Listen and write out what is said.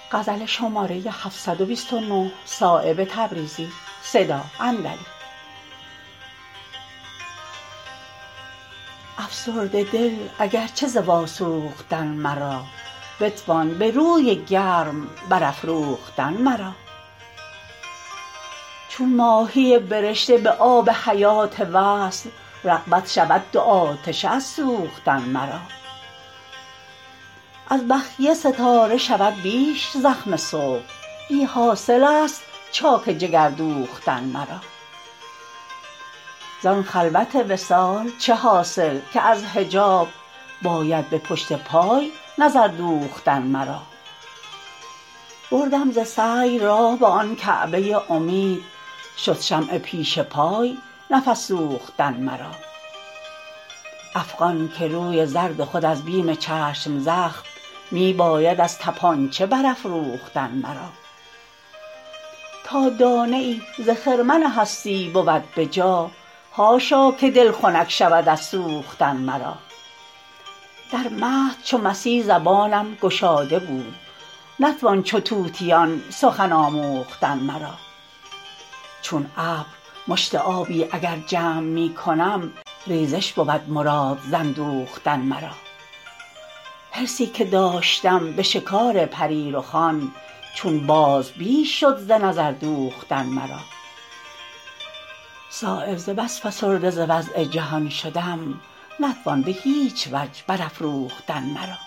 افسرده دل اگر چه ز واسوختن مرا بتوان به روی گرم برافروختن مرا چون ماهی برشته به آب حیات وصل رغبت شود دو آتشه از سوختن مرا از بخیه ستاره شود بیش زخم صبح بی حاصل است چاک جگر دوختن مرا زان خلوت وصال چه حاصل که از حجاب باید به پشت پای نظر دوختن مرا بردم ز سعی راه به آن کعبه امید شد شمع پیش پای نفس سوختن مرا افغان که روی زرد خود از بیم چشم زخم می باید از تپانچه برافروختن مرا تا دانه ای ز خرمن هستی بود به جا حاشا که دل خنک شود از سوختن مرا در مهد چو مسیح زبانم گشاده بود نتوان چو طوطیان سخن آموختن مرا چون ابر مشت آبی اگر جمع می کنم ریزش بود مراد ز اندوختن مرا حرصی که داشتم به شکار پری رخان چون باز بیش شد ز نظر دوختن مرا صایب ز بس فسرده ز وضع جهان شدم نتوان به هیچ وجه برافروختن مرا